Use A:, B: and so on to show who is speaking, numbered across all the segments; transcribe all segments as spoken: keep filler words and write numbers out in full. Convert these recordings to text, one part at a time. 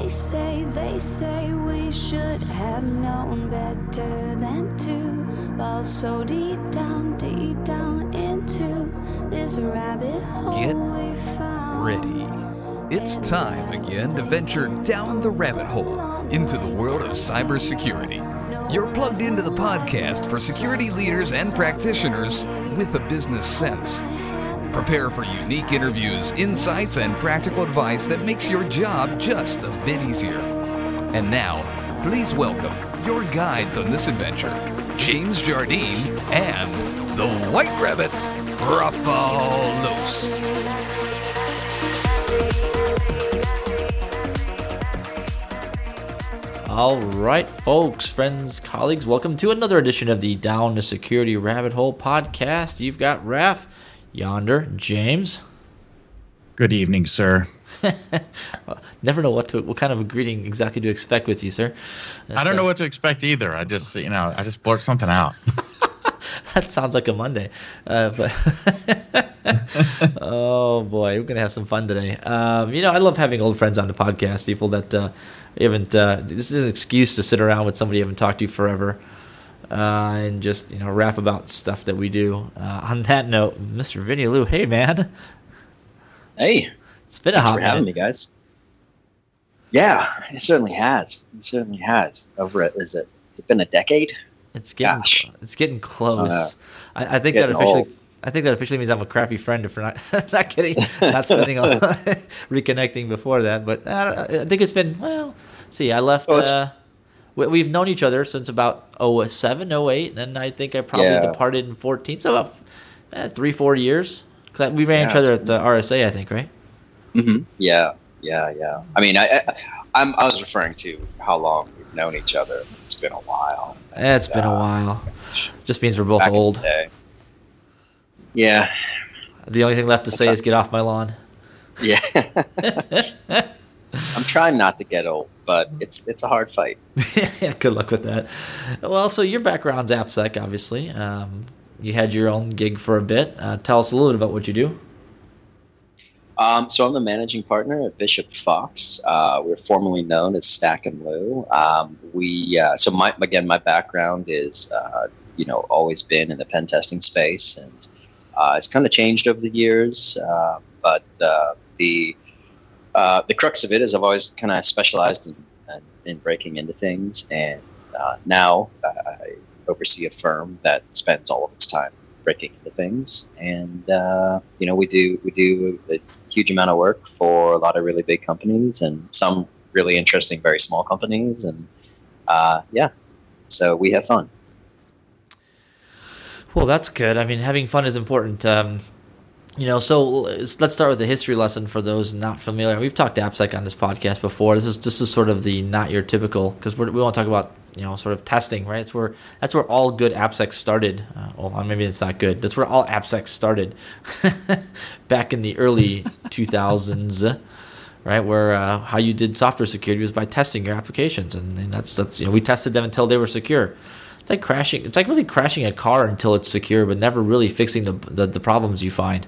A: They say, they say we should have known better than to fall so deep down, deep down into this rabbit hole.
B: Get
A: we found.
B: ready. It's time again to venture down the rabbit hole into the world of cybersecurity. You're plugged into the podcast for security leaders and practitioners with a business sense. Prepare for unique interviews, insights, and practical advice that makes your job just a bit easier. And now, please welcome your guides on this adventure, James Jardine and the White Rabbit, Rafael Luz.
C: All right, folks, friends, colleagues, welcome to another edition of the Down the Security Rabbit Hole podcast. You've got Raph, yonder, James.
D: Good evening, sir.
C: Never know what to what kind of a greeting exactly to expect with you, sir.
D: I don't know what to expect either. I just, you know, I just blurt something out.
C: That sounds like a Monday. Uh, but oh boy, we're gonna have some fun today. Um, you know, I love having old friends on the podcast. People that uh, haven't. Uh, this is an excuse to sit around with somebody you haven't talked to forever, uh, and just you know rap about stuff that we do. Uh, on that note, Mister Vinny Lou, hey man.
E: Hey,
C: it's been a
E: thanks
C: hot
E: for having
C: minute.
E: me, guys. Yeah, it certainly has. It certainly has. Over it, is it? Has it been a decade?
C: It's getting
E: Gosh.
C: it's getting close.
E: Uh,
C: I, I think that
E: getting
C: officially.
E: old.
C: I think that officially means I'm a crappy friend if we're not not kidding, not spending on reconnecting before that. But uh, I think it's been well. See, I left.
E: Well, it's-
C: uh, we, we've known each other since about oh seven, oh eight, and I think I probably
E: Yeah.
C: departed in fourteen. So about eh, three, four years. Cause we ran
E: Yeah,
C: each other
E: it's-
C: at the R S A, I think, right?
E: Mm-hmm. Yeah, yeah, yeah. I mean, I, I, I'm, I was referring to how long we've known each other. It's been a while.
C: Eh, it's been a
E: Uh,
C: while. Just means we're both
E: Back in
C: old.
E: the day. Yeah,
C: The only thing left to say
E: Okay.
C: is get off my lawn.
E: yeah. I'm trying not to get old, but it's it's a hard fight.
C: Yeah, good luck with that. Well, so your background's AppSec, obviously. Um, you had your own gig for a bit. Uh, tell us a little bit about what you do.
E: Um, so I'm the managing partner at Bishop Fox. Uh, we're formerly known as Stack and Lou. Um, we uh, so my again my background is uh, you know always been in the pen testing space, and uh, it's kind of changed over the years. Uh, but uh, the uh, the crux of it is I've always kind of specialized in, in in breaking into things, and uh, now I oversee a firm that spends all of its time breaking into things, and uh, you know we do we do a huge amount of work for a lot of really big companies and some really interesting very small companies, and uh, yeah, so we have fun.
C: Well, that's good. I mean, having fun is important. Um, you know, so let's let's start with the history lesson for those not familiar. We've talked AppSec on this podcast before. This is this is sort of the not your typical, because we want to talk about you know sort of testing, right? It's where that's where all good AppSec started. Uh, well, maybe it's not good. That's where all AppSec started back in the early two thousands. Right, where uh, how you did software security was by testing your applications, and, and that's that's you know we tested them until they were secure. It's like crashing. It's like really crashing a car until it's secure, but never really fixing the the, the problems you find.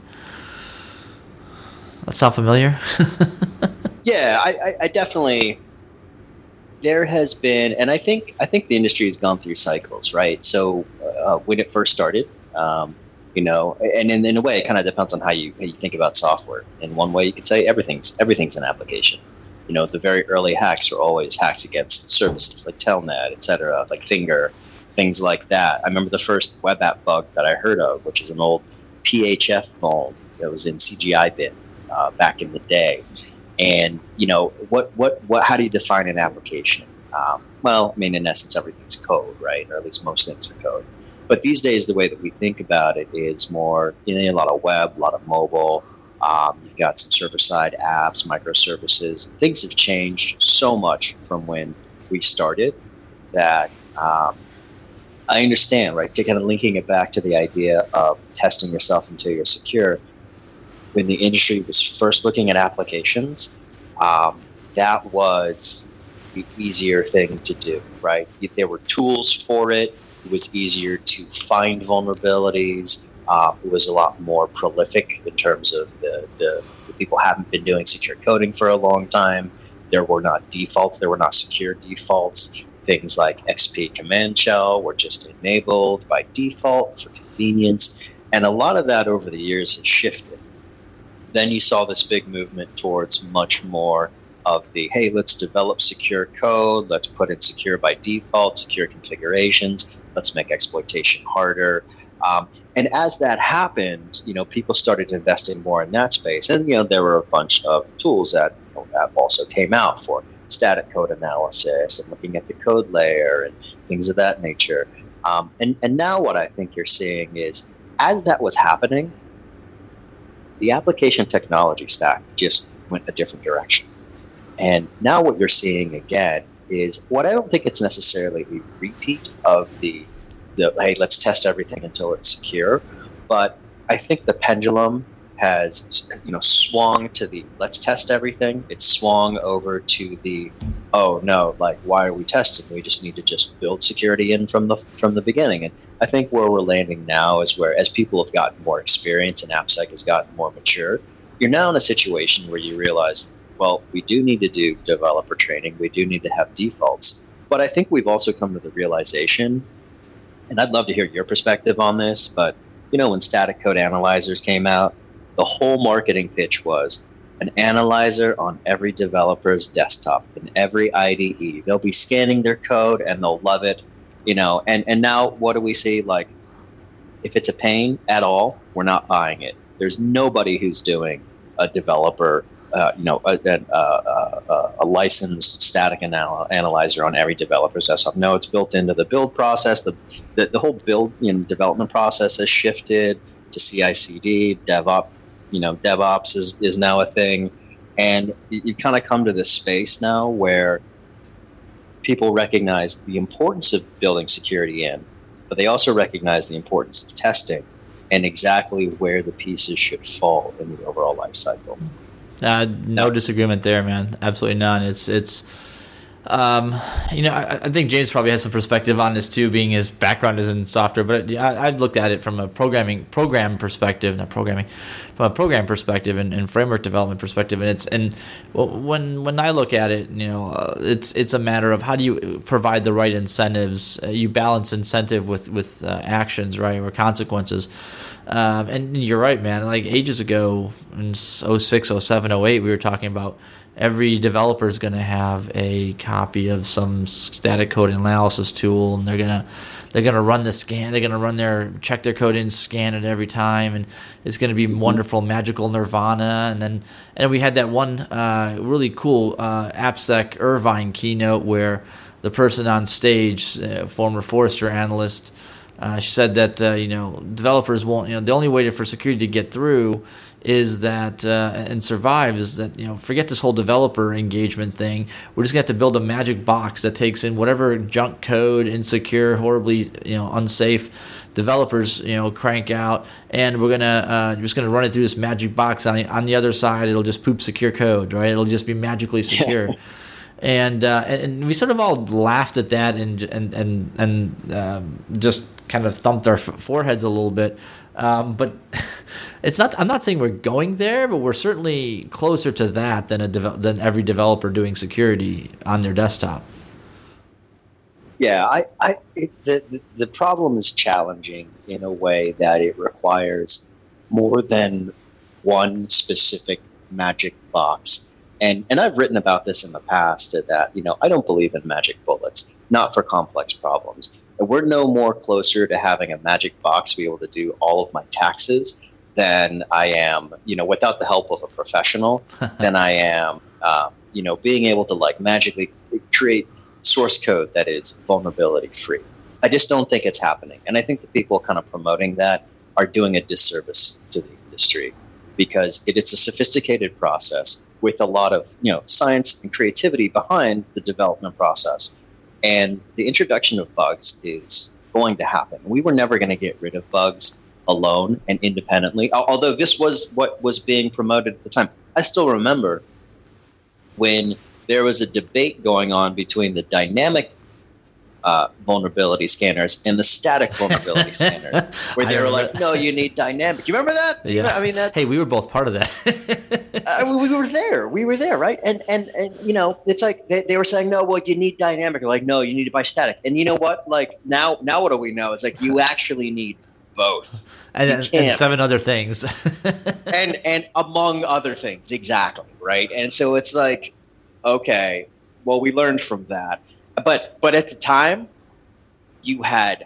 C: That sound familiar?
E: Yeah, I, I, I definitely. There has been, and I think I think the industry has gone through cycles, right? So uh, when it first started, um, you know, and in, in a way, it kind of depends on how you how you think about software. In one way, you could say everything's everything's an application. You know, the very early hacks are always hacks against services like Telnet, et cetera, like Finger, things like that. I remember the first web app bug that I heard of, which is an old P H F phone that was in C G I bin uh, back in the day. And you know what? What? What? How do you define an application? Um, well, I mean, in essence, everything's code, right? Or at least most things are code. But these days, the way that we think about it is more, you know, a lot of web, a lot of mobile. Um, you've got some server-side apps, microservices. Things have changed so much from when we started that um, I understand, right? Kind of linking it back to the idea of testing yourself until you're secure. When the industry was first looking at applications, um, that was the easier thing to do, right? There were tools for it. It was easier to find vulnerabilities. Uh, it was a lot more prolific in terms of the, the, the people haven't been doing secure coding for a long time. there were not defaults, there were not secure defaults. Things like X P Command Shell were just enabled by default for convenience. And a lot of that over the years has shifted. Then you saw this big movement towards much more of the, hey, let's develop secure code, let's put in secure by default, secure configurations, let's make exploitation harder. Um, and as that happened, you know, people started investing more in that space. And, you know, there were a bunch of tools that, you know, that also came out for static code analysis and looking at the code layer and things of that nature. Um, and, and now what I think you're seeing is, as that was happening, the application technology stack just went a different direction. And now what you're seeing again is what I don't think it's necessarily a repeat of the, the hey, let's test everything until it's secure. But I think the pendulum has, you know, swung to the let's test everything. It's swung over to the, oh no, like why are we testing? We just need to just build security in from the from the beginning. And I think where we're landing now is where, as people have gotten more experience and AppSec has gotten more mature, you're now in a situation where you realize, well, we do need to do developer training. We do need to have defaults. But I think we've also come to the realization, and I'd love to hear your perspective on this, but you know, when static code analyzers came out, the whole marketing pitch was an analyzer on every developer's desktop in every I D E. They'll be scanning their code and they'll love it, you know. And, and now what do we see? Like, if it's a pain at all, we're not buying it. There's nobody who's doing a developer, uh, you know, a, a, a, a licensed static anal- analyzer on every developer's desktop. No, it's built into the build process. The the, the whole build, you know, development process has shifted to C I C D, DevOps. You know, DevOps is, is now a thing. And you, you kind of come to this space now where people recognize the importance of building security in, but they also recognize the importance of testing and exactly where the pieces should fall in the overall life cycle.
C: Uh, no disagreement there, man. Absolutely none. It's, it's, um, you know, I, I think James probably has some perspective on this too, being his background is in software, but I, I've looked at it from a programming program perspective, not programming, from a program perspective and, and framework development perspective. And it's, and when, when I look at it, you know, uh, it's, it's a matter of how do you provide the right incentives? Uh, you balance incentive with, with uh, actions, right? Or consequences. Um, and you're right, man. Like ages ago in oh six, oh seven, oh eight, we were talking about every developer is going to have a copy of some static code analysis tool, and they're gonna they're gonna run the scan. They're gonna run their check their code in, scan it every time, and it's going to be wonderful, magical nirvana. And then and we had that one uh, really cool uh, AppSec Irvine keynote where the person on stage, uh, former Forrester analyst, uh, she said that uh, you know developers won't. You know the only way to, for security to get through is that uh, and survive is that you know forget this whole developer engagement thing. We're just gonna have to build a magic box that takes in whatever junk code, insecure, horribly you know unsafe developers you know crank out, and we're gonna uh, just gonna run it through this magic box. On the, on the other side, it'll just poop secure code, right? It'll just be magically secure. Yeah. And, uh, and and we sort of all laughed at that and and and and um, just kind of thumped our f- foreheads a little bit. Um, but it's not. I'm not saying we're going there, but we're certainly closer to that than a devel- than every developer doing security on their desktop.
E: Yeah, I, I it, the, the the problem is challenging in a way that it requires more than one specific magic box. And and I've written about this in the past that you know I don't believe in magic bullets, not for complex problems. We're no more closer to having a magic box to be able to do all of my taxes than I am, you know, without the help of a professional, than I am, um, you know, being able to like magically create source code that is vulnerability free. I just don't think it's happening. And I think the people kind of promoting that are doing a disservice to the industry because it, it's a sophisticated process with a lot of, you know, science and creativity behind the development process. And the introduction of bugs is going to happen. We were never going to get rid of bugs alone and independently, although this was what was being promoted at the time. I still remember when there was a debate going on between the dynamic uh, vulnerability scanners and the static vulnerability scanners, where they were like, "No, you need dynamic." You remember that? Do you
C: Yeah.
E: know- I mean, that's,
C: Hey, we were both part of that.
E: I mean, we were there. We were there, right? And and and you know, it's like they, they were saying, "No, well, you need dynamic." We're like, "No, you need to buy static." And you know what? Like now, now what do we know? It's like you actually need both.
C: and,
E: You
C: and, and
E: can't.
C: seven other things.
E: and and among other things, exactly, right? And so it's like, okay, well, we learned from that, but but at the time, you had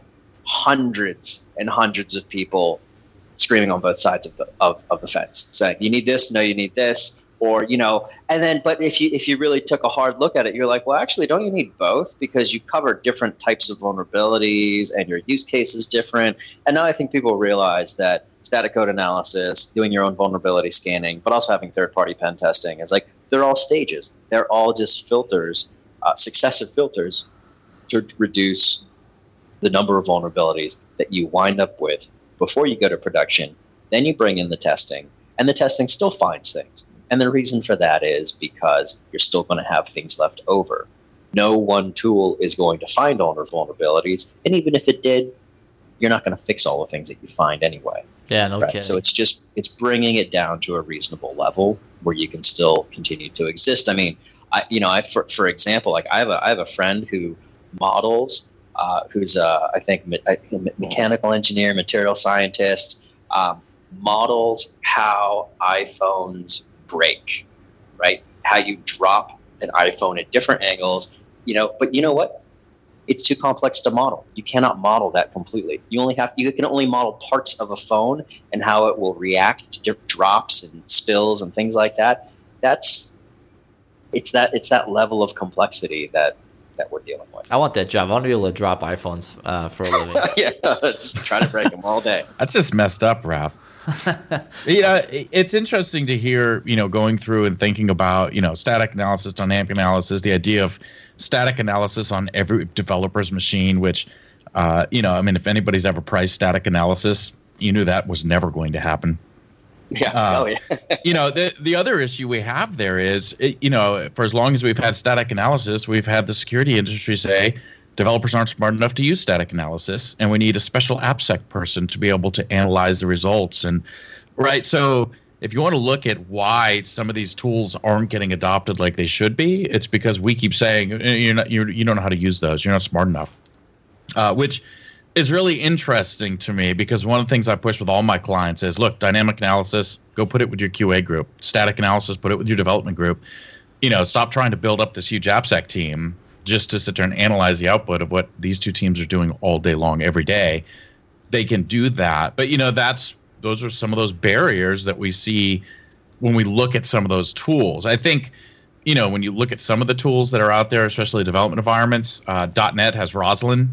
E: hundreds and hundreds of people screaming on both sides of the of, of the fence, saying, "You need this, no, you need this." Or, you know, and then, but if you if you really took a hard look at it, you're like, well, actually, don't you need both? Because you cover different types of vulnerabilities and your use case is different. And now I think people realize that static code analysis, doing your own vulnerability scanning, but also having third-party pen testing is like, they're all stages. They're all just filters, uh, successive filters to reduce the number of vulnerabilities that you wind up with before you go to production. Then you bring in the testing, and the testing still finds things. And the reason for that is because you're still going to have things left over. No one tool is going to find all their vulnerabilities. And even if it did, you're not going to fix all the things that you find anyway.
C: Yeah, no
E: Right?
C: kidding.
E: So it's just, it's bringing it down to a reasonable level where you can still continue to exist. I mean, I, you know, I, for, for example, like I have a, I have a friend who models, uh, who's a, I think, me- a mechanical engineer, material scientist, um, models how iPhones break, right? How you drop an iPhone at different angles, you know, but you know what? It's too complex to model. You cannot model that completely. You only have, you can only model parts of a phone and how it will react to different drops and spills and things like that. That's, it's that, it's that level of complexity that, that we're dealing with.
C: I want that job. I want to be able to drop iPhones uh, for a living.
E: Yeah, just try to break them all day.
D: That's just messed up, Rap. You know, it- it's interesting to hear, you know, going through and thinking about, you know, static analysis, dynamic analysis, the idea of static analysis on every developer's machine, which, uh, you know, I mean, if anybody's ever priced static analysis, you knew that was never going to happen.
E: Yeah.
D: Uh,
E: oh, yeah.
D: You know, the the other issue we have there is, it, you know, for as long as we've had static analysis, we've had the security industry say developers aren't smart enough to use static analysis, and we need a special AppSec person to be able to analyze the results. And right, so if you want to look at why some of these tools aren't getting adopted like they should be, it's because we keep saying you're not you're, you don't know how to use those. You're not smart enough, uh, which is really interesting to me, because one of the things I push with all my clients is, look, dynamic analysis, go put it with your Q A group. Static analysis, put it with your development group. You know, stop trying to build up this huge AppSec team just to sit there and analyze the output of what these two teams are doing all day long, every day. They can do that. But, you know, that's those are some of those barriers that we see when we look at some of those tools. I think, you know, when you look at some of the tools that are out there, especially development environments, uh, .NET has Roslyn.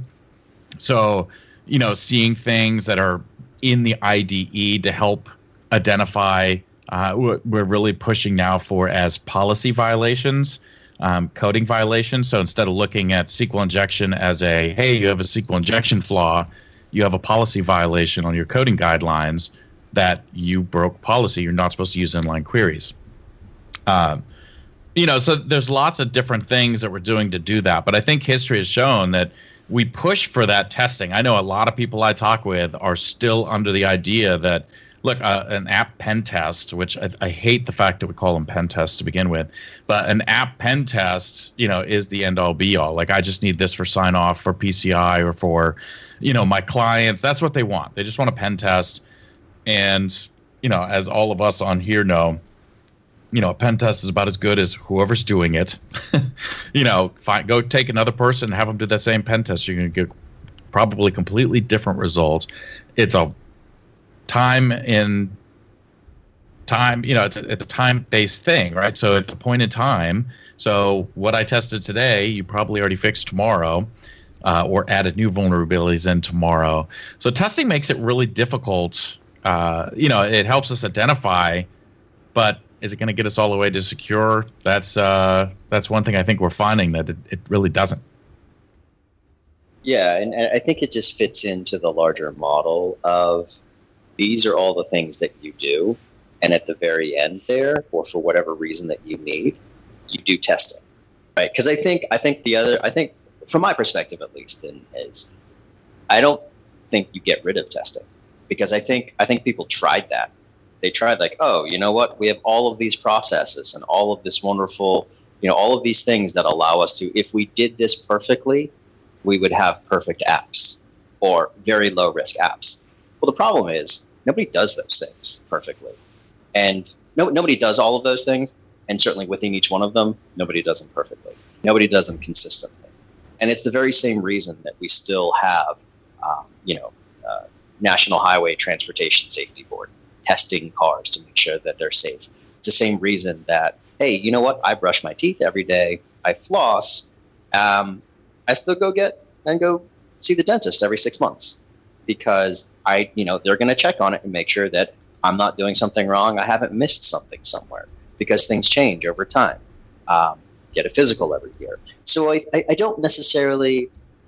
D: So, you know, seeing things that are in the I D E to help identify, uh, what we're really pushing now for as policy violations. Um, coding violations. So instead of looking at S Q L injection as a, hey, you have a S Q L injection flaw, you have a policy violation on your coding guidelines that you broke policy. You're not supposed to use inline queries. Um, you know, so there's lots of different things that we're doing to do that. But I think history has shown that we push for that testing. I know a lot of people I talk with are still under the idea that, look, uh, an app pen test, which I, I hate the fact that we call them pen tests to begin with, but an app pen test, you know, is the end all be all. Like, I just need this for sign off for P C I or for, you know, my clients. That's what they want. They just want a pen test. And, you know, as all of us on here know, you know, a pen test is about as good as whoever's doing it. You know, find, go take another person and have them do that same pen test. You're going to get probably completely different results. It's a time in time, you know, it's a, it's a time-based thing, right? So it's a point in time. So what I tested today, you probably already fixed tomorrow, uh, or added new vulnerabilities in tomorrow. So testing makes it really difficult. Uh, you know, it helps us identify, but is it going to get us all the way to secure? That's uh, that's one thing I think we're finding that it, it really doesn't.
E: Yeah, and, and I think it just fits into the larger model of these are all the things that you do, and at the very end there, or for whatever reason that you need, you do testing, right? Because I think I think the other I think from my perspective at least, and is I don't think you get rid of testing, because I think I think people tried that. They tried like, oh, you know what? We have all of these processes and all of this wonderful, you know, all of these things that allow us to, if we did this perfectly, we would have perfect apps or very low risk apps. Well, the problem is nobody does those things perfectly. And no, nobody does all of those things. And certainly within each one of them, nobody does them perfectly. Nobody does them consistently. And it's the very same reason that we still have, um, you know, uh, National Highway Transportation Safety Board testing cars to make sure that they're safe. It's the same reason that, hey, you know what? I brush my teeth every day. I floss. Um, I still go get and go see the dentist every six months because I, you know, they're going to check on it and make sure that I'm not doing something wrong. I haven't missed something somewhere because things change over time. Um, get a physical every year. So I, I, I don't necessarily,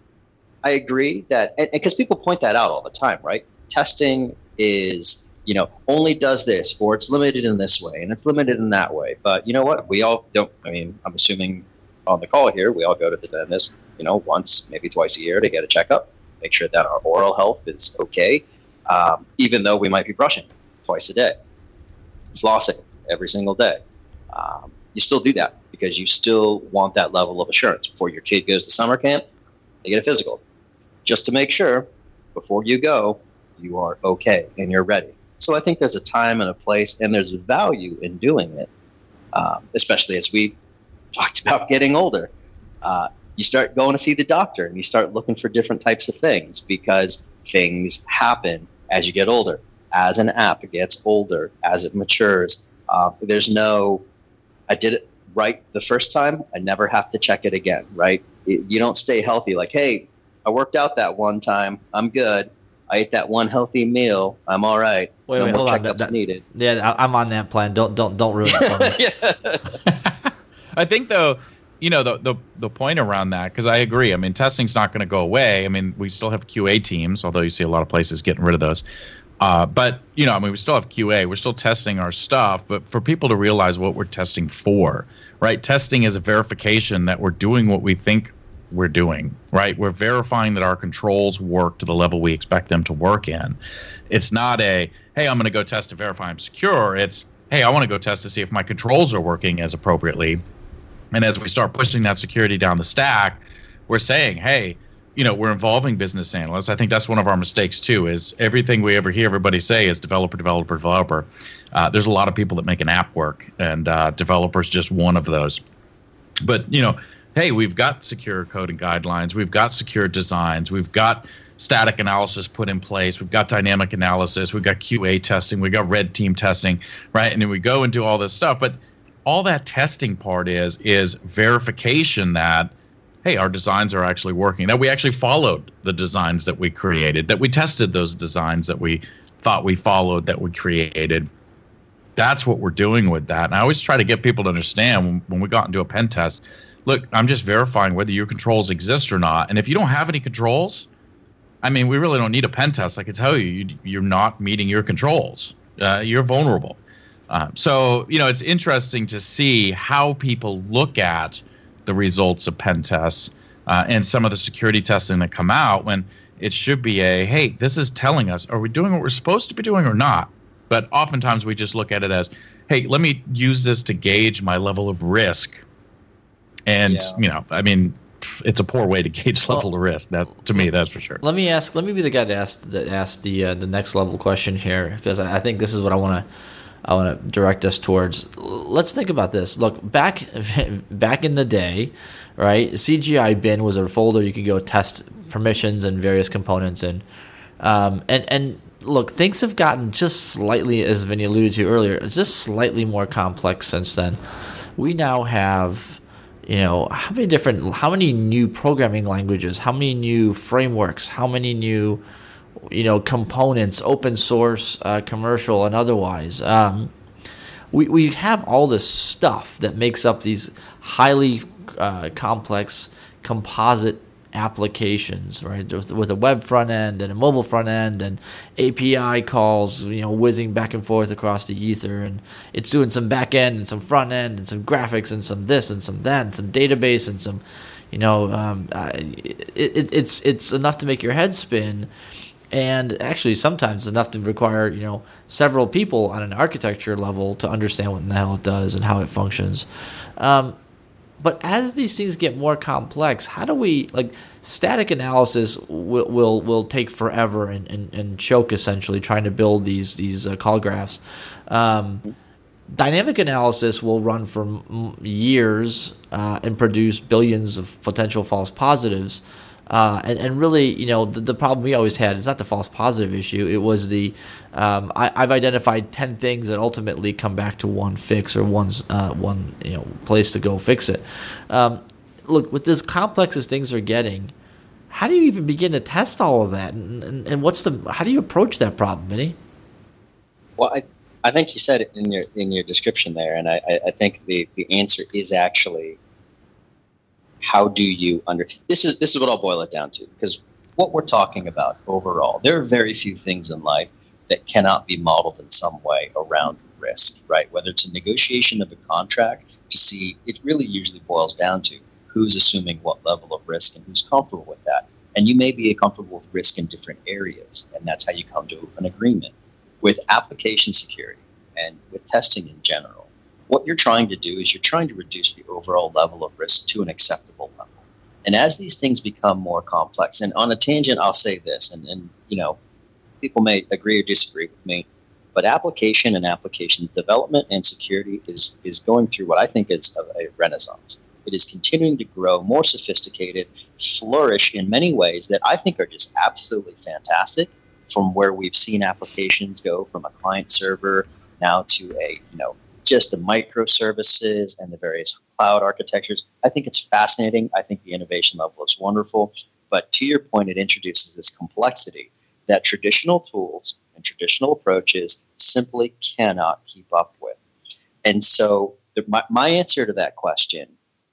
E: I agree that, and because people point that out all the time, right? Testing is, you know, only does this, or it's limited in this way, and it's limited in that way. But you know what? We all don't, I mean, I'm assuming on the call here, we all go to the dentist, you know, once, maybe twice a year to get a checkup, make sure that our oral health is okay, um, even though we might be brushing twice a day, flossing every single day. Um, you still do that because you still want that level of assurance. Before your kid goes to summer camp, they get a physical, just to make sure before you go, you are okay and you're ready. So I think there's a time and a place, and there's value in doing it, um, especially as we talked about getting older. Uh, you start going to see the doctor, and you start looking for different types of things because things happen as you get older. As an app gets older, as it matures, uh, there's no, I did it right the first time, I never have to check it again, right? You don't stay healthy like, hey, I worked out that one time, I'm good. I ate that one healthy meal. I'm all right.
C: Wait,
E: no
C: wait,
E: more
C: hold on.
E: checkups
C: That, that,
E: needed.
C: Yeah, I'm on that plan. Don't don't don't ruin it for me.
D: yeah. I think though, you know, the the the point around that, because I agree. I mean, testing's not going to go away. I mean, we still have Q A teams, although you see a lot of places getting rid of those. Uh, but you know, I mean, we still have Q A. We're still testing our stuff. But for people to realize what we're testing for, right? Testing is a verification that we're doing what we think we're doing, right? We're verifying that our controls work to the level we expect them to work in. It's not a, hey, I'm going to go test to verify I'm secure. It's, hey, I want to go test to see if my controls are working as appropriately. And as we start pushing that security down the stack, we're saying, hey, you know, we're involving business analysts. I think that's one of our mistakes too, is everything we ever hear everybody say is developer, developer, developer. Uh, there's a lot of people that make an app work, and uh, developers just one of those. But, you know, hey, we've got secure coding guidelines, we've got secure designs, we've got static analysis put in place, we've got dynamic analysis, we've got Q A testing, we've got red team testing, right? And then we go and do all this stuff. But all that testing part is is verification that, hey, our designs are actually working, that we actually followed the designs that we created, that we tested those designs that we thought we followed, that we created. That's what we're doing with that. And I always try to get people to understand when, when we got into a pen test, look, I'm just verifying whether your controls exist or not. And if you don't have any controls, I mean, we really don't need a pen test. I can tell you, you you're not meeting your controls. Uh, you're vulnerable. Uh, so, you know, it's interesting to see how people look at the results of pen tests uh, and some of the security testing that come out, when it should be a, hey, this is telling us, are we doing what we're supposed to be doing or not? But oftentimes we just look at it as, hey, let me use this to gauge my level of risk. And, yeah. you know, I mean, it's a poor way to gauge level well, of risk. That, to me, that's for sure.
C: Let me ask. Let me be the guy to ask that ask the uh, the next level question here, because I think this is what I want to I want to direct us towards. Let's think about this. Look, back back in the day, right? C G I bin was a folder you could go test permissions and various components in, um, and and look, things have gotten just slightly, as Vinny alluded to earlier, just slightly more complex since then. We now have, you know, how many different, how many new programming languages, how many new frameworks, how many new, you know, components, open source, uh, commercial, and otherwise. Um, we we have all this stuff that makes up these highly uh, complex composite applications, right? With, with a web front end and a mobile front end and A P I calls, you know, whizzing back and forth across the ether, and it's doing some back end and some front end and some graphics and some this and some that and some database and some, You know, um, uh, it, it, it's it's enough to make your head spin, and actually sometimes enough to require, you know, several people on an architecture level to understand what in the hell it does and how it functions. Um, but as these things get more complex, how do we, like, static analysis will will, will take forever and, and, and choke, essentially, trying to build these, these uh, call graphs. Um, dynamic analysis will run for m- years uh, and produce billions of potential false positives. Uh, and, and really, you know, the, the problem we always had is not the false positive issue. It was the, um, I, I've identified ten things that ultimately come back to one fix or one's, uh, one, you know, place to go fix it. Um, look, with as complex as things are getting, how do you even begin to test all of that? And, and, and what's the, how do you approach that problem, Vinny?
E: Well, I, I think you said it in your, in your description there. And I, I think the, the answer is actually, how do you under this is this is what I'll boil it down to, because what we're talking about overall, there are very few things in life that cannot be modeled in some way around risk, right? Whether it's a negotiation of a contract to see, it really usually boils down to who's assuming what level of risk and who's comfortable with that. And you may be comfortable with risk in different areas, and that's how you come to an agreement. With application security and with testing in general, what you're trying to do is you're trying to reduce the overall level of risk to an acceptable level. And as these things become more complex, and on a tangent, I'll say this, and, and you know, people may agree or disagree with me, but application and application development and security is, is going through what I think is a, a renaissance. It is continuing to grow, more sophisticated, flourish in many ways that I think are just absolutely fantastic, from where we've seen applications go from a client server now to a, you know, just the microservices and the various cloud architectures. I think it's fascinating. I think the innovation level is wonderful. But to your point, it introduces this complexity that traditional tools and traditional approaches simply cannot keep up with. And so the, my, my answer to that question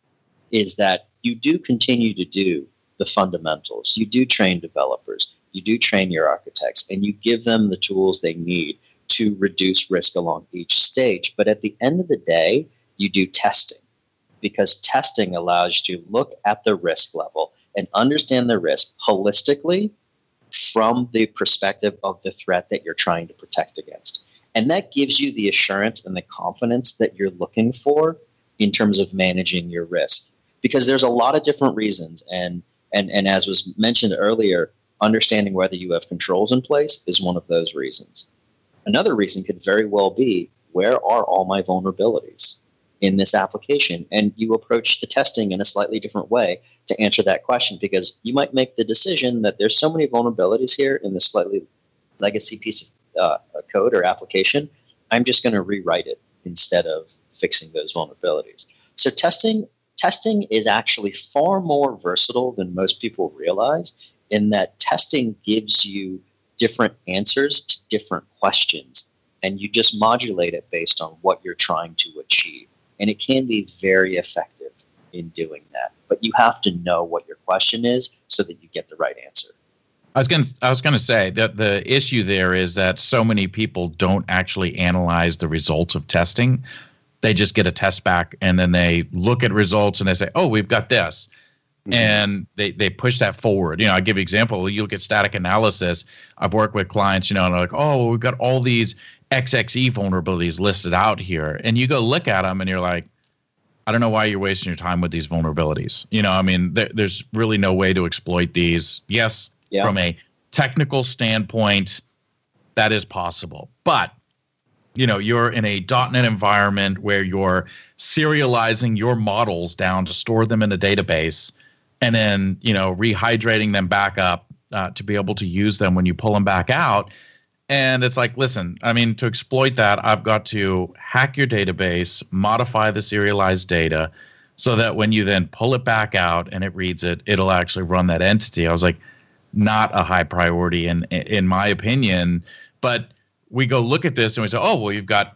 E: is that you do continue to do the fundamentals. You do train developers. You do train your architects, and you give them the tools they need to reduce risk along each stage. But at the end of the day, you do testing, because testing allows you to look at the risk level and understand the risk holistically from the perspective of the threat that you're trying to protect against. And that gives you the assurance and the confidence that you're looking for in terms of managing your risk. Because there's a lot of different reasons. And, and, and as was mentioned earlier, understanding whether you have controls in place is one of those reasons. Another reason could very well be, where are all my vulnerabilities in this application? And you approach the testing in a slightly different way to answer that question, because you might make the decision that there's so many vulnerabilities here in this slightly legacy piece of uh, code or application, I'm just going to rewrite it instead of fixing those vulnerabilities. So testing, testing is actually far more versatile than most people realize, in that testing gives you different answers to different questions, and you just modulate it based on what you're trying to achieve. And it can be very effective in doing that. But you have to know what your question is so that you get the right answer.
D: I was going to I was going to say that the issue there is that so many people don't actually analyze the results of testing. They just get a test back, and then they look at results and they say, "Oh, we've got this." Mm-hmm. And they, they push that forward. You know, I give you an example. You look at static analysis. I've worked with clients, you know, and they're like, oh, well, we've got all these X X E vulnerabilities listed out here. And you go look at them and you're like, I don't know why you're wasting your time with these vulnerabilities. You know, I mean, there, there's really no way to exploit these. Yes, yeah. From a technical standpoint, that is possible. But, you know, you're in a .dot net environment where you're serializing your models down to store them in a database, and then, you know, rehydrating them back up uh, to be able to use them when you pull them back out. And it's like, listen, I mean, to exploit that, I've got to hack your database, modify the serialized data so that when you then pull it back out and it reads it, it'll actually run that entity. I was like, not a high priority in in my opinion. But we go look at this and we say, oh, well, you've got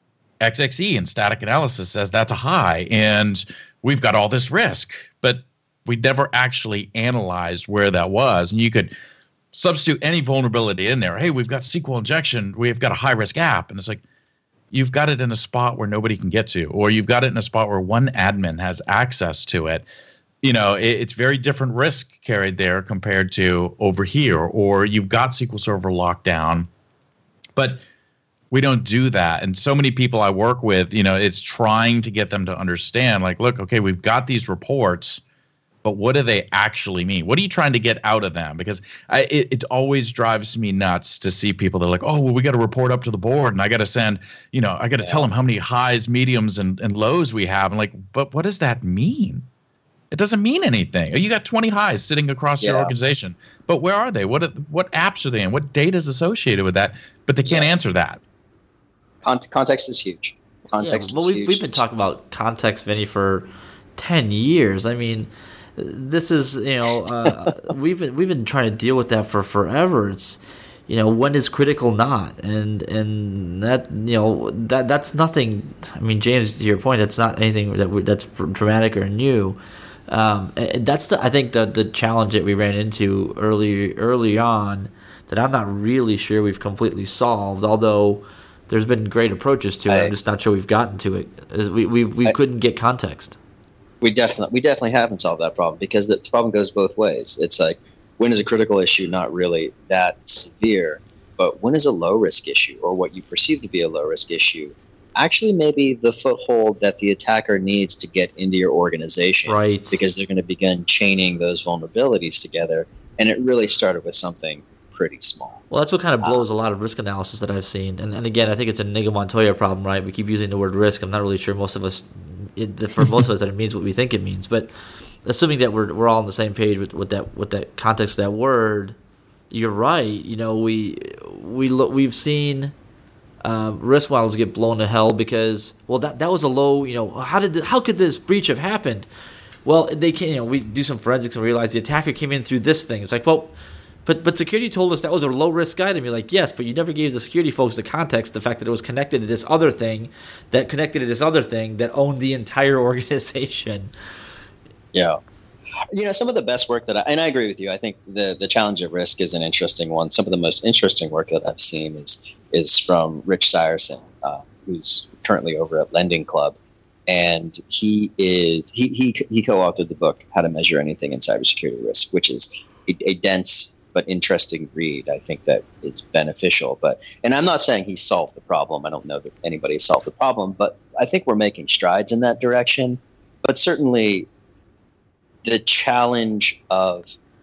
D: X X E, and static analysis says that's a high, and we've got all this risk. But we never actually analyzed where that was. And you could substitute any vulnerability in there. Hey, we've got S Q L injection. We've got a high-risk app. And it's like, you've got it in a spot where nobody can get to, or you've got it in a spot where one admin has access to it. you know, it, it's very different risk carried there compared to over here, or you've got S Q L Server locked down, but we don't do that. And so many people I work with, you know, it's trying to get them to understand, like, look, okay, we've got these reports, but what do they actually mean? What are you trying to get out of them? Because I, it, it always drives me nuts to see people that are like, oh, well, we got to report up to the board, and I got to send, you know, I got to yeah. tell them how many highs, mediums, and, and lows we have. I'm like, but what does that mean? It doesn't mean anything. You got twenty highs sitting across yeah. your organization, but where are they? What what apps are they in? What data is associated with that? But they can't yeah. answer that.
E: Con- context is huge. Context
C: yeah, well,
E: is
C: we've,
E: huge.
C: We've been talking about context, Vinny, for ten years. I mean, this is, you know, uh, we've been we've been trying to deal with that for forever. It's, you know, when is critical not, and and that, you know, that that's nothing. I mean, James, to your point, that's not anything that we, that's dramatic or new. Um, that's the I think the the challenge that we ran into early early on that I'm not really sure we've completely solved. Although there's been great approaches to it, I, I'm just not sure we've gotten to it. Is we we we I, couldn't get context.
E: We definitely we definitely haven't solved that problem, because the problem goes both ways. It's like, when is a critical issue not really that severe, but when is a low risk issue, or what you perceive to be a low risk issue, actually maybe the foothold that the attacker needs to get into your organization,
C: right?
E: Because they're going to begin chaining those vulnerabilities together, and it really started with something pretty small.
C: Well, that's what kind of blows um, a lot of risk analysis that I've seen, and and again, I think it's a Inigo Montoya problem, right? We keep using the word risk. I'm not really sure most of us, it, for most of us, that it means what we think it means, but assuming that we're we're all on the same page with, with that with that context of that word, you're right. You know, we we look we've seen. Um, risk models get blown to hell because, well, that that was a low, you know, how did the, how could this breach have happened? Well, they can, you know, we do some forensics and realize the attacker came in through this thing. It's like, well, but but security told us that was a low risk item. You're like, yes, but you never gave the security folks the context, the fact that it was connected to this other thing, that connected to this other thing that owned the entire organization.
E: Yeah. You know, some of the best work that I, and I agree with you, I think the, the challenge of risk is an interesting one. Some of the most interesting work that I've seen is is from Rich Seierson, uh, who's currently over at Lending Club. And he is he he he co-authored the book, How to Measure Anything in Cybersecurity Risk, which is a, a dense but interesting read. I think that it's beneficial. But and I'm not saying he solved the problem. I don't know that anybody has solved the problem, but I think we're making strides in that direction. But certainly the challenge of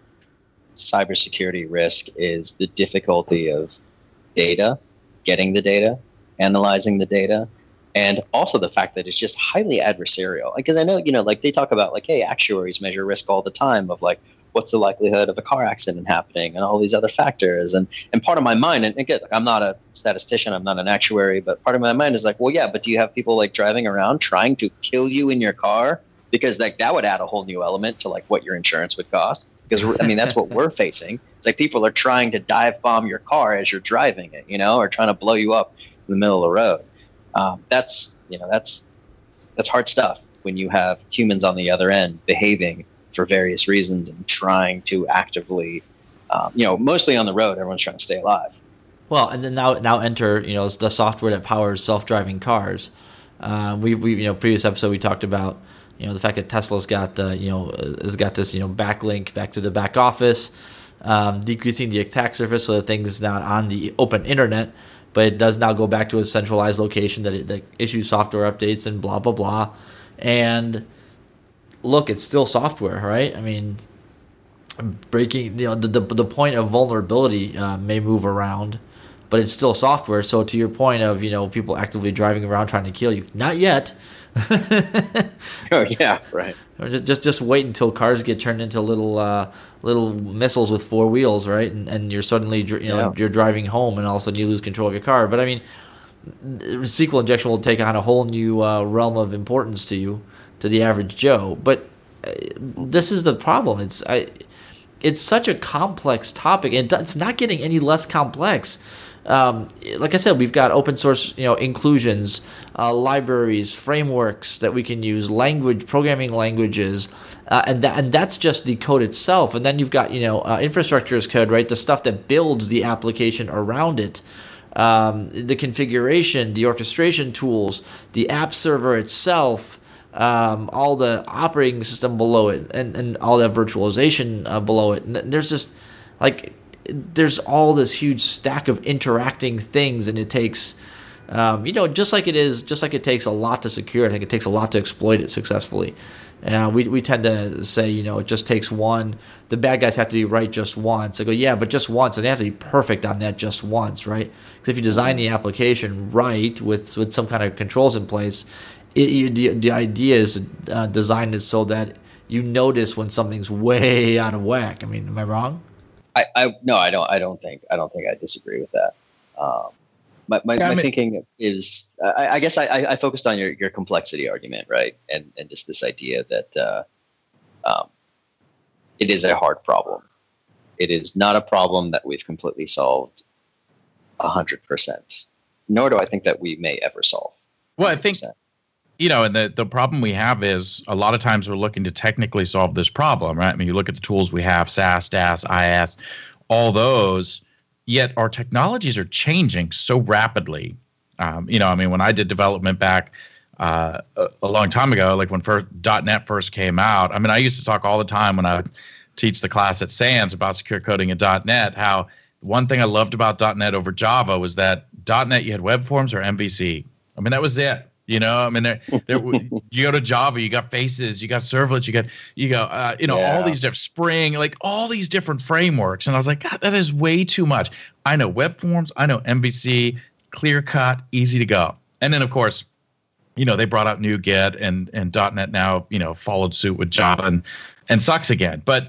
E: cybersecurity risk is the difficulty of data, getting the data, analyzing the data, and also the fact that it's just highly adversarial. Because I know, you know, like they talk about like, hey, actuaries measure risk all the time of like, what's the likelihood of a car accident happening and all these other factors. And and part of my mind, and again, like, I'm not a statistician, I'm not an actuary, but part of my mind is like, well, yeah, but do you have people like driving around trying to kill you in your car? Because like that would add a whole new element to like what your insurance would cost. Because I mean, that's what we're facing. It's like people are trying to dive bomb your car as you're driving it, you know, or trying to blow you up in the middle of the road. Um, that's, you know, that's, that's hard stuff when you have humans on the other end behaving for various reasons and trying to actively, um, you know, mostly on the road, everyone's trying to stay alive.
C: Well, and then now, now enter, you know, the software that powers self-driving cars. Uh, we, we, you know, previous episode we talked about, you know, the fact that Tesla's got, uh, you know, has got this, you know, backlink back to the back office, um, decreasing the attack surface so that thing's not on the open internet, but it does now go back to a centralized location that, it, that issues software updates and blah, blah, blah. And look, it's still software, right? I mean, breaking, you know, the the, the point of vulnerability uh, may move around, but it's still software. So to your point of, you know, people actively driving around trying to kill you, not yet.
E: Oh yeah, right.
C: Just, just just wait until cars get turned into little uh, little missiles with four wheels, right? And and you're suddenly, you know, yeah. you're driving home, and all of a sudden you lose control of your car. But I mean, S Q L injection will take on a whole new uh, realm of importance to you, to the average Joe. But uh, this is the problem. It's I, it's such a complex topic, and it's not getting any less complex. Um, like I said, we've got open source, you know, inclusions, uh, libraries, frameworks that we can use, language, programming languages, uh, and that and that's just the code itself. And then you've got, you know, uh, infrastructure as code, right? The stuff that builds the application around it, um, the configuration, the orchestration tools, the app server itself, um, all the operating system below it, and, and all that virtualization uh, below it. And there's just like there's all this huge stack of interacting things, and it takes. Um, you know, just like it is, just like it takes a lot to secure, I think it takes a lot to exploit it successfully. Uh, we we tend to say, you know, it just takes one. The bad guys have to be right just once. I go, yeah, but just once, and they have to be perfect on that just once, right? Because if you design the application right with with some kind of controls in place, it, you, the the idea is uh, designed it so that you notice when something's way out of whack. I mean, am I wrong?
E: I, I no, I don't. I don't think. I don't think I disagree with that. Um, My my, yeah, my I mean, thinking is, I, I guess I, I focused on your, your complexity argument, right? And and just this idea that uh, um, it is a hard problem. It is not a problem that we've completely solved a hundred percent. Nor do I think that we may ever solve.
D: Well, I think, you know, and the, the problem we have is a lot of times we're looking to technically solve this problem, right? I mean, you look at the tools we have, S A S, D A S, I A S, all those. Yet our technologies are changing so rapidly. Um, you know, I mean, when I did development back uh, a, a long time ago, like when first .NET first came out, I mean, I used to talk all the time when I would teach the class at SANS about secure coding in .NET, how one thing I loved about .NET over Java was that .NET you had web forms or M V C. I mean, that was it. You know, I mean, there, there, you go to Java, you got Faces, you got Servlets, you got, you go, uh, you know, yeah. all these different Spring, like all these different frameworks. And I was like, God, that is way too much. I know web forms, I know M V C, clear cut, easy to go. And then, of course, you know, they brought out NuGet, and and .NET now, you know, followed suit with Java and and sucks again. But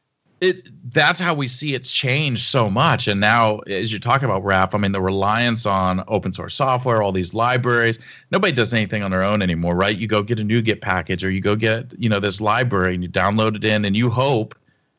D: it that's how we see it's changed so much. And now, as you're talking about, Raph, I mean, the reliance on open source software, all these libraries, nobody does anything on their own anymore, right? You go get a NuGet package, or you go get, you know, this library and you download it in, and you hope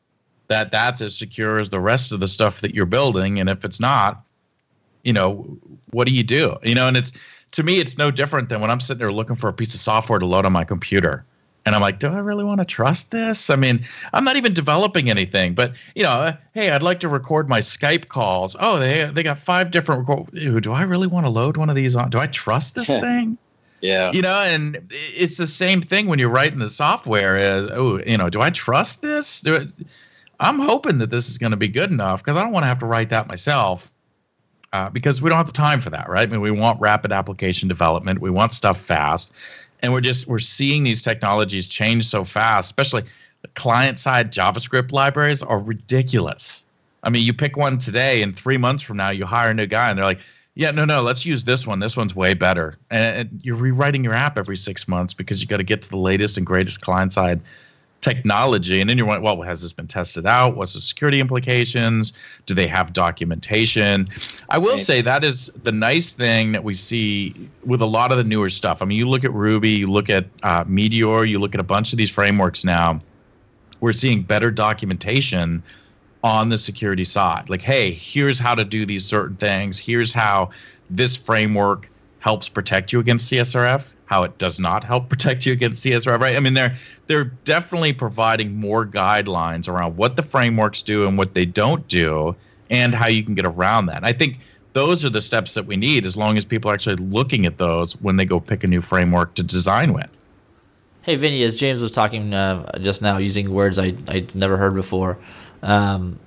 D: that that's as secure as the rest of the stuff that you're building. And if it's not, you know, what do you do? You know, and it's, to me, it's no different than when I'm sitting there looking for a piece of software to load on my computer. And I'm like, do I really want to trust this? I mean, I'm not even developing anything, but, you know, hey, I'd like to record my Skype calls. Oh, they they got five different record. Ew, do I really want to load one of these on? Do I trust this thing?
E: Yeah.
D: You know, and it's the same thing when you're writing the software is, oh, you know, do I trust this? Do it, I'm hoping that this is going to be good enough, because I don't want to have to write that myself, uh, because we don't have the time for that, right? I mean, we want rapid application development. We want stuff fast. And we're just we're seeing these technologies change so fast, especially the client-side JavaScript libraries are ridiculous. I mean, you pick one today, and three months from now, you hire a new guy, and they're like, yeah, no, no, let's use this one. This one's way better. And you're rewriting your app every six months because you got to get to the latest and greatest client-side technology. And then you're like, well, has this been tested out? What's the security implications? Do they have documentation? I will right. say that is the nice thing that we see with a lot of the newer stuff. I mean, you look at Ruby, you look at uh, Meteor, you look at a bunch of these frameworks now, we're seeing better documentation on the security side. Like, hey, here's how to do these certain things. Here's how this framework helps protect you against C S R F, how it does not help protect you against C S R F, right? I mean, they're they're definitely providing more guidelines around what the frameworks do and what they don't do, and how you can get around that. And I think those are the steps that we need, as long as people are actually looking at those when they go pick a new framework to design with.
C: Hey, Vinny, as James was talking uh, just now, using words I I'd never heard before, um,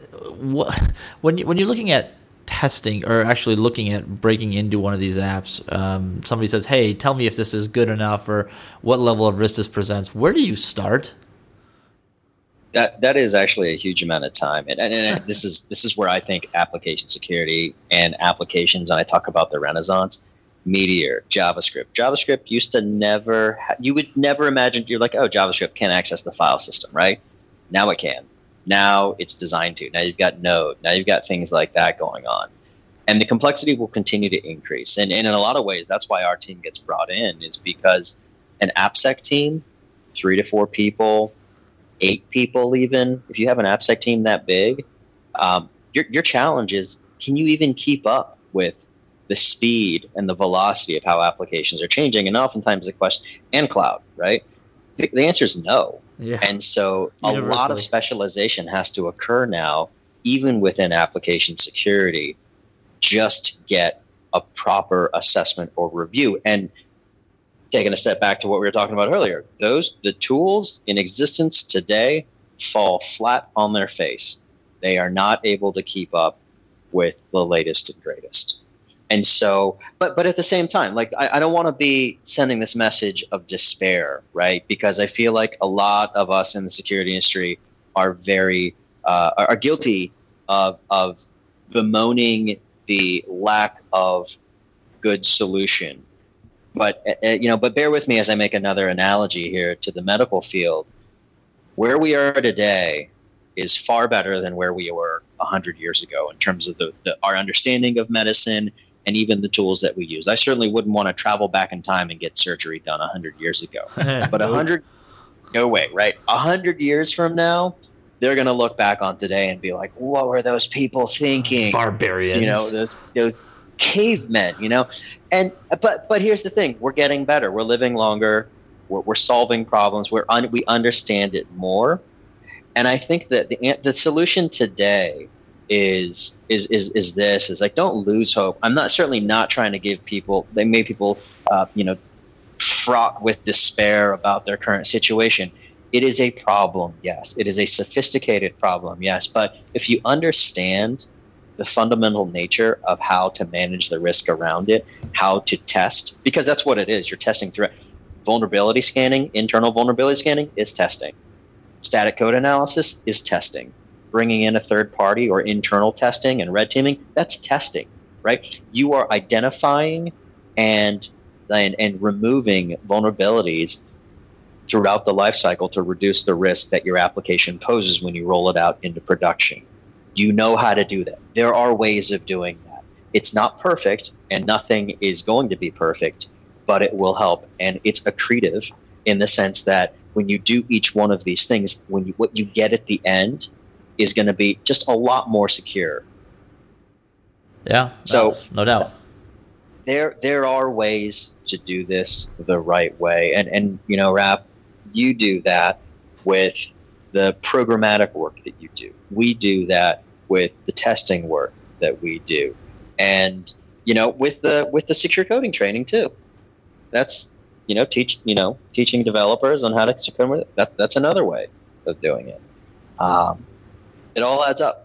C: what, when you, when you're looking at testing, or actually looking at breaking into one of these apps, um, somebody says, hey, tell me if this is good enough, or what level of risk this presents. Where do you start?
E: That that is actually a huge amount of time, and, and, and this is this is where I think application security and applications, and I talk about the renaissance, Meteor, JavaScript. JavaScript used to never, ha- you would never imagine, you're like, oh, JavaScript can't access the file system, right? Now it can. Now it's designed to. Now you've got Node. Now you've got things like that going on. And the complexity will continue to increase. And, and in a lot of ways, that's why our team gets brought in, is because an AppSec team, three to four people, eight people even, if you have an AppSec team that big, um, your, your challenge is, can you even keep up with the speed and the velocity of how applications are changing? And oftentimes the question, and cloud, right? The, the answer is no.
C: Yeah.
E: And so a lot of specialization has to occur now, even within application security, just to get a proper assessment or review. And taking a step back to what we were talking about earlier, those the tools in existence today fall flat on their face. They are not able to keep up with the latest and greatest. And so, but but at the same time, like I, I don't want to be sending this message of despair, right? Because I feel like a lot of us in the security industry are very uh, are guilty of of bemoaning the lack of good solution. But uh, you know, but bear with me as I make another analogy here to the medical field. Where we are today is far better than where we were a hundred years ago in terms of the, the our understanding of medicine and even the tools that we use. I certainly wouldn't want to travel back in time and get surgery done a hundred years ago. But a hundred, no way, right? A hundred years from now, they're going to look back on today and be like, what were those people thinking?
C: Barbarians.
E: You know, those, those cavemen, you know? And, but, but here's the thing, we're getting better. We're living longer. We're, we're solving problems. We're un, we understand it more. And I think that the, the solution today is, is, is, is this, is like, don't lose hope. I'm not certainly not trying to give people, they made people, uh, you know, fraught with despair about their current situation. It is a problem, yes. It is a sophisticated problem, yes. But if you understand the fundamental nature of how to manage the risk around it, how to test, because that's what it is. You're testing threat. Vulnerability scanning, internal vulnerability scanning is testing. Static code analysis is testing. Bringing in a third party or internal testing and red teaming, that's testing, right? You are identifying and and, and removing vulnerabilities throughout the life cycle to reduce the risk that your application poses when you roll it out into production. You know how to do that. There are ways of doing that. It's not perfect, and nothing is going to be perfect, but it will help. And it's accretive in the sense that when you do each one of these things, when you, what you get at the end is going to be just a lot more secure.
C: Yeah,
E: so
C: no doubt.
E: There there are ways to do this the right way. And, and you know, Rap, you do that with the programmatic work that you do. We do that with the testing work that we do. And, you know, with the with the secure coding training too. That's, you know, teach you know, teaching developers on how to secure that that's another way of doing it. Um, it all adds up.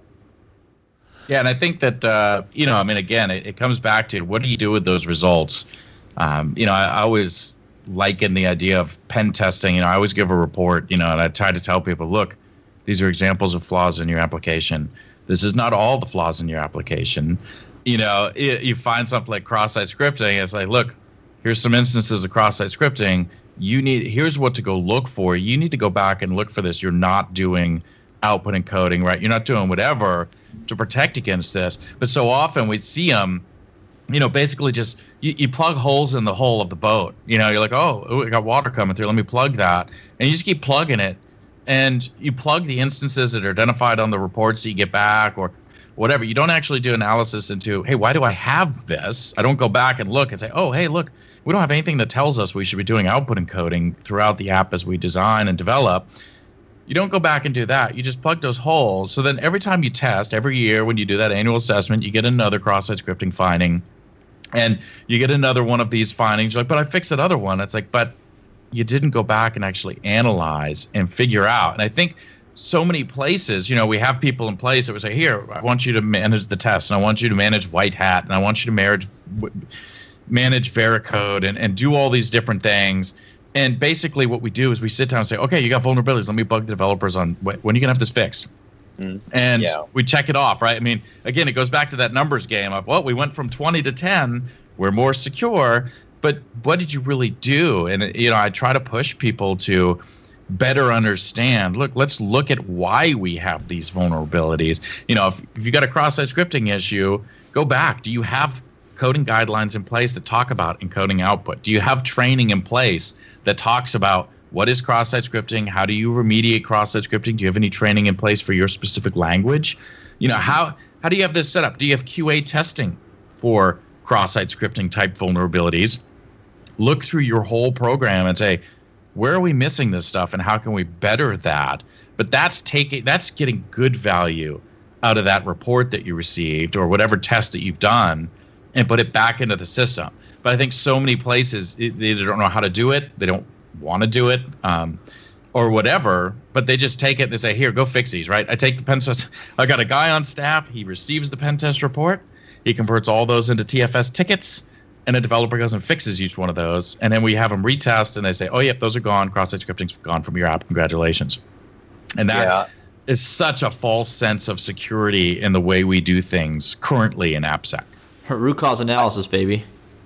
D: Yeah, and I think that, uh, you know, I mean, again, it, it comes back to what do you do with those results? Um, you know, I, I always liken the idea of pen testing. You know, I always give a report, you know, and I try to tell people, look, these are examples of flaws in your application. This is not all the flaws in your application. You know, it, you find something like cross-site scripting, it's like, look, here's some instances of cross-site scripting. You need, here's what to go look for. You need to go back and look for this. You're not doing output encoding, right? You're not doing whatever to protect against this. But so often we see them, you know, basically just, you, you plug holes in the hull of the boat. You know, you're like, oh, we got water coming through. Let me plug that. And you just keep plugging it. And you plug the instances that are identified on the reports that you get back or whatever. You don't actually do analysis into, hey, why do I have this? I don't go back and look and say, oh, hey, look, we don't have anything that tells us we should be doing output encoding throughout the app as we design and develop. You don't go back and do that. You just plug those holes. So then every time you test, every year when you do that annual assessment, you get another cross-site scripting finding. And you get another one of these findings. You're like, but I fixed that other one. It's like, but you didn't go back and actually analyze and figure out. And I think so many places, you know, we have people in place that would say, here, I want you to manage the test, and I want you to manage White Hat, and I want you to manage, manage Veracode and, and do all these different things. And basically what we do is we sit down and say, okay, you got vulnerabilities. Let me bug the developers on when are you going to have this fixed? Mm. And yeah. we check it off, right? I mean, again, it goes back to that numbers game of, well, we went from twenty to ten. We're more secure. But what did you really do? And, you know, I try to push people to better understand, look, let's look at why we have these vulnerabilities. You know, if, if you got a cross-site scripting issue, go back. Do you have coding guidelines in place that talk about encoding output? Do you have training in place that talks about what is cross-site scripting? How do you remediate cross-site scripting? Do you have any training in place for your specific language? You know, how how do you have this set up? Do you have Q A testing for cross-site scripting type vulnerabilities? Look through your whole program and say, where are we missing this stuff and how can we better that? But that's taking that's getting good value out of that report that you received or whatever test that you've done and put it back into the system. But But I think so many places, it, they either don't know how to do it, they don't want to do it, um, or whatever, but they just take it and they say, here, go fix these, right? I take the pen test. I got a guy on staff. He receives the pen test report. He converts all those into T F S tickets, and a developer goes and fixes each one of those. And then we have them retest, and they say, oh, yep, those are gone. Cross-site scripting's gone from your app. Congratulations. And that yeah. is such a false sense of security in the way we do things currently in AppSec.
C: Root cause analysis, baby.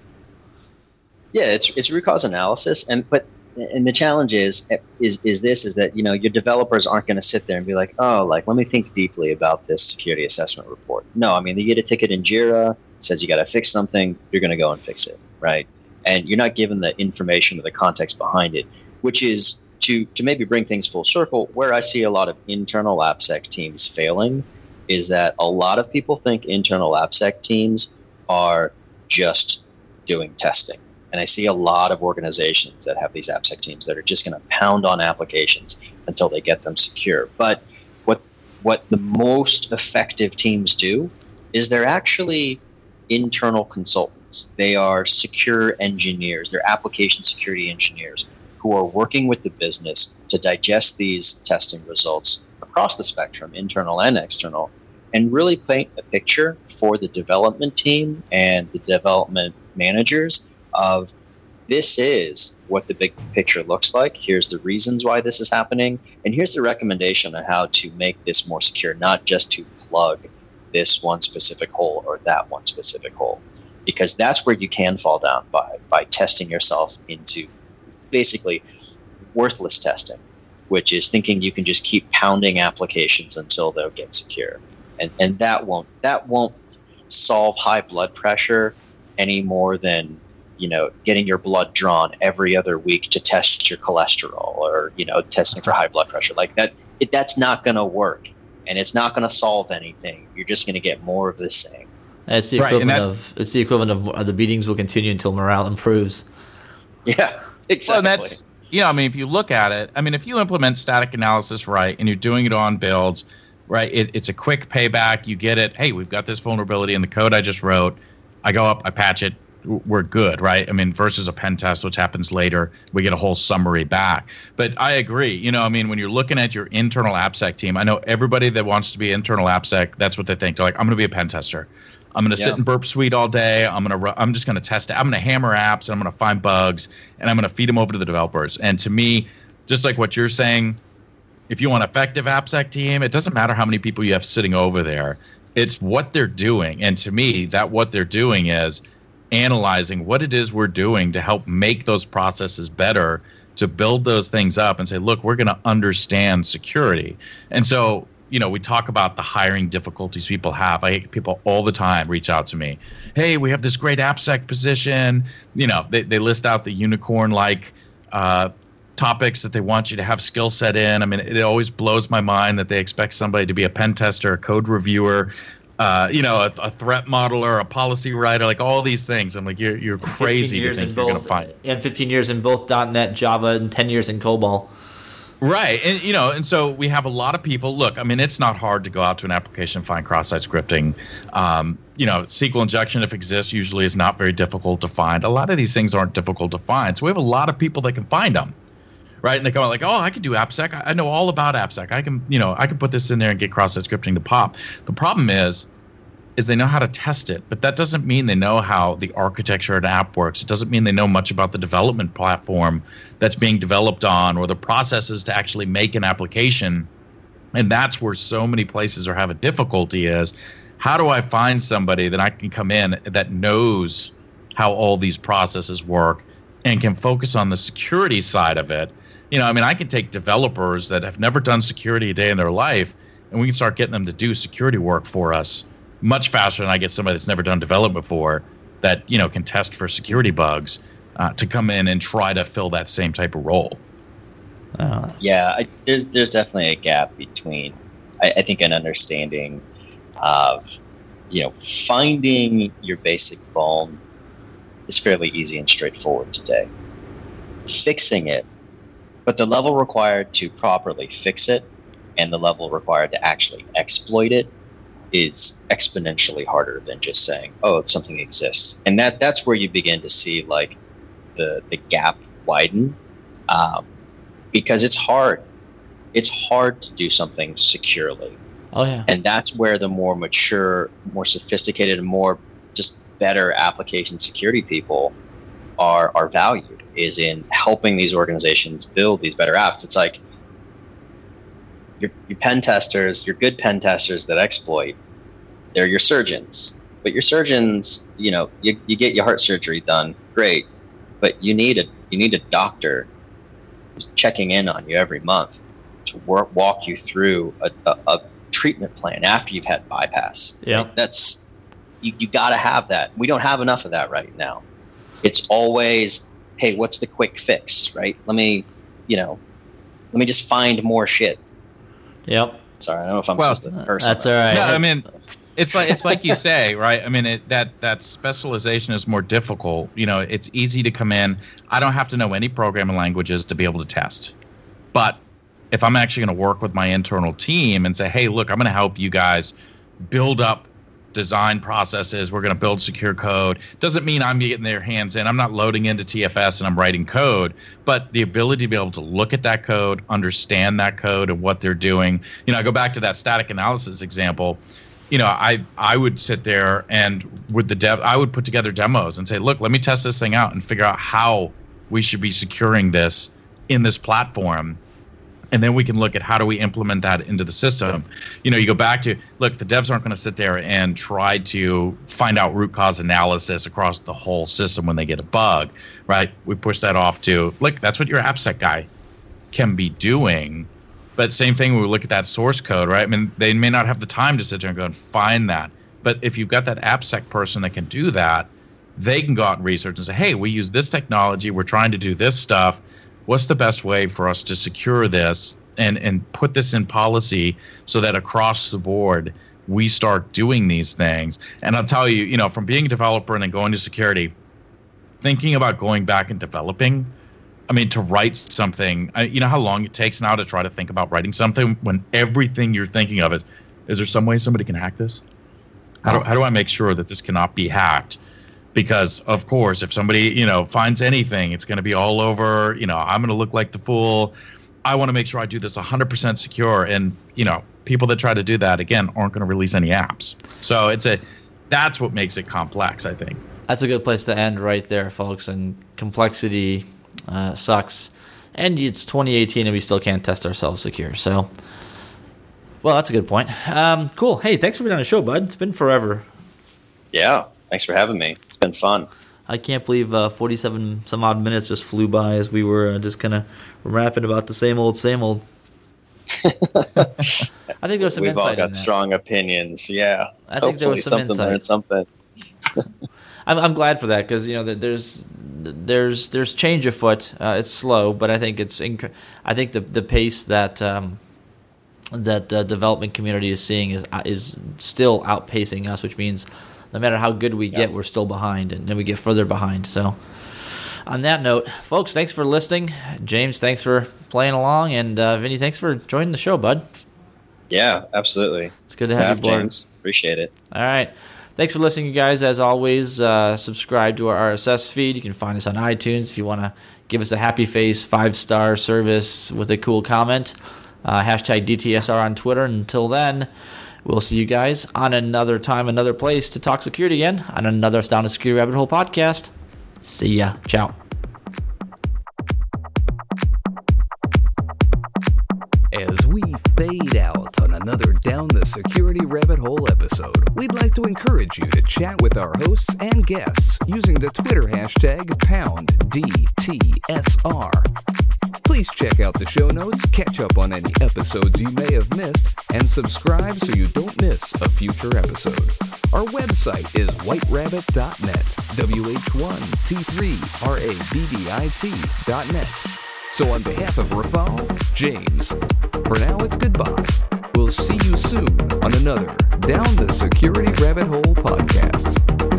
E: Yeah, it's it's root cause analysis, and but and the challenge is is is this is that you know your developers aren't going to sit there and be like, oh, like let me think deeply about this security assessment report. No, I mean they get a ticket in Jira, says you got to fix something, you're going to go and fix it, right? And you're not given the information or the context behind it, which is to to maybe bring things full circle. Where I see a lot of internal AppSec teams failing is that a lot of people think internal AppSec teams are just doing testing. And I see a lot of organizations that have these AppSec teams that are just going to pound on applications until they get them secure. But what what the most effective teams do is they're actually internal consultants. They are secure engineers. They're application security engineers who are working with the business to digest these testing results across the spectrum, internal and external, and really paint a picture for the development team and the development managers of this is what the big picture looks like. Here's the reasons why this is happening. And here's the recommendation on how to make this more secure, not just to plug this one specific hole or that one specific hole. Because that's where you can fall down by, by testing yourself into basically worthless testing, which is thinking you can just keep pounding applications until they'll get secure. And and that won't that won't solve high blood pressure any more than you know, getting your blood drawn every other week to test your cholesterol or, you know, testing for high blood pressure. Like that, it, that's not going to work, and it's not going to solve anything. You're just going to get more of the same.
C: It's the equivalent right, that, of it's the equivalent of the beatings will continue until morale improves.
E: Yeah, exactly.
D: Well, and that's, you know, I mean, if you look at it, I mean, if you implement static analysis right and you're doing it on builds, right, it, it's a quick payback. You get it. Hey, we've got this vulnerability in the code I just wrote. I go up, I patch it. We're good, right? I mean, versus a pen test, which happens later, we get a whole summary back. But I agree. You know, I mean, when you're looking at your internal AppSec team, I know everybody that wants to be internal AppSec, that's what they think. They're like, I'm going to be a pen tester. I'm going to yeah. sit in Burp Suite all day. I'm going to. I'm just going to test it. I'm going to hammer apps. And I'm going to find bugs, and I'm going to feed them over to the developers. And to me, just like what you're saying, if you want an effective AppSec team, it doesn't matter how many people you have sitting over there. It's what they're doing. And to me, that what they're doing is analyzing what it is we're doing to help make those processes better, to build those things up and say, look, we're going to understand security. And so, you know, we talk about the hiring difficulties people have. I get people all the time reach out to me. Hey, we have this great AppSec position. You know, they, they list out the unicorn-like uh, topics that they want you to have skill set in. I mean, it always blows my mind that they expect somebody to be a pen tester, a code reviewer, Uh, you know, a, a threat modeler, a policy writer, like all these things. I'm like, you're you're crazy to think you're going to find.
C: And fifteen years in both dot net, Java, and ten years in COBOL.
D: Right, and you know, and so we have a lot of people. Look, I mean, it's not hard to go out to an application and find cross-site scripting. Um, you know, S Q L injection, if it exists, usually is not very difficult to find. A lot of these things aren't difficult to find, so we have a lot of people that can find them. Right, and they come out like, oh, I can do AppSec. I know all about AppSec. I can, you know, I can put this in there and get cross-site scripting to pop. The problem is, is they know how to test it, but that doesn't mean they know how the architecture of an app works. It doesn't mean they know much about the development platform that's being developed on or the processes to actually make an application. And that's where so many places are having difficulty is, how do I find somebody that I can come in that knows how all these processes work and can focus on the security side of it? You know, I mean, I can take developers that have never done security a day in their life, and we can start getting them to do security work for us much faster than I get somebody that's never done development before that, you know, can test for security bugs uh, to come in and try to fill that same type of role.
E: Uh, yeah, I, there's there's definitely a gap between, I, I think, an understanding of, you know, finding your basic vuln is fairly easy and straightforward today. Fixing it, but the level required to properly fix it and the level required to actually exploit it is exponentially harder than just saying, oh, something exists. And that that's where you begin to see like the the gap widen, um, because it's hard. It's hard to do something securely.
C: Oh yeah.
E: And that's where the more mature, more sophisticated, and more just better application security people are are valued, is in helping these organizations build these better apps. It's like your, your pen testers, your good pen testers that exploit, they're your surgeons. But your surgeons, you know, you, you get your heart surgery done, great. But you need a you need a doctor who's checking in on you every month to work, walk you through a, a, a treatment plan after you've had bypass.
C: Yeah,
E: like that's you, you got to have that. We don't have enough of that right now. It's always, hey, what's the quick fix, right? Let me, you know, let me just find more shit.
C: Yep.
E: Sorry, I don't know if I'm
D: well,
E: supposed to curse.
C: That's
E: on
C: all right.
D: No, I mean, it's like it's like you say, right? I mean, it, that that specialization is more difficult. You know, it's easy to come in. I don't have to know any programming languages to be able to test. But if I'm actually going to work with my internal team and say, hey, look, I'm going to help you guys build up design processes. We're going to build secure code. Doesn't mean I'm getting their hands in. I'm not loading into T F S and I'm writing code, but the ability to be able to look at that code, understand that code and what they're doing. You know, I go back to that static analysis example. You know, I I would sit there and with the dev, I would put together demos and say, look, let me test this thing out and figure out how we should be securing this in this platform. And then we can look at how do we implement that into the system. You know, you go back to, look, the devs aren't going to sit there and try to find out root cause analysis across the whole system when they get a bug, right? We push that off to, look, that's what your AppSec guy can be doing. But same thing when we look at that source code, right? I mean, they may not have the time to sit there and go and find that. But if you've got that AppSec person that can do that, they can go out and research and say, hey, we use this technology. We're trying to do this stuff. What's the best way for us to secure this and, and put this in policy so that across the board we start doing these things? And I'll tell you, you know, from being a developer and then going to security, thinking about going back and developing, I mean, to write something, I, you know how long it takes now to try to think about writing something when everything you're thinking of is, is there some way somebody can hack this? How do, how do I make sure that this cannot be hacked? Because, of course, if somebody, you know, finds anything, it's going to be all over. You know, I'm going to look like the fool. I want to make sure I do this one hundred percent secure. And, you know, people that try to do that, again, aren't going to release any apps. So it's a that's what makes it complex, I think.
C: That's a good place to end right there, folks. And complexity uh, sucks. And it's twenty eighteen and we still can't test ourselves secure. So, well, that's a good point. Um, cool. Hey, thanks for being on the show, bud. It's been forever.
E: Yeah. Thanks for having me. It's been fun.
C: I can't believe uh, forty-seven some odd minutes just flew by as we were uh, just kind of rapping about the same old, same old. I think there was some
E: We've
C: insight
E: all
C: in
E: got
C: that.
E: strong opinions. Yeah.
C: I think there was some
E: something
C: insight.
E: Something.
C: I'm, I'm glad for that because you know there's there's there's change afoot. Uh, it's slow, but I think it's inc- I think the the pace that um, that the development community is seeing is is still outpacing us, which means no matter how good we get,
E: yeah.
C: we're still behind, and then we get further behind. So, on that note, folks, thanks for listening. James, thanks for playing along, and uh, Vinny, thanks for joining the show, bud.
E: Yeah, absolutely.
C: It's good to have
E: yeah,
C: you aboard.
E: James. Appreciate it.
C: All right. Thanks for listening, you guys. As always, uh, subscribe to our R S S feed. You can find us on iTunes if you want to give us a happy face, five-star service with a cool comment. Uh, hashtag D T S R on Twitter. Until then, we'll see you guys on another time, another place to talk security again on another Down the Security Rabbit Hole podcast. See ya. Ciao.
B: As we fade out on another Down the Security Rabbit Hole episode, we'd like to encourage you to chat with our hosts and guests using the Twitter hashtag pound D T S R. Please check out the show notes, catch up on any episodes you may have missed, and subscribe so you don't miss a future episode. Our website is white rabbit dot net, W H one T three R A B B I T dot net. So on behalf of Rafal, James, for now it's goodbye. We'll see you soon on another Down the Security Rabbit Hole podcast.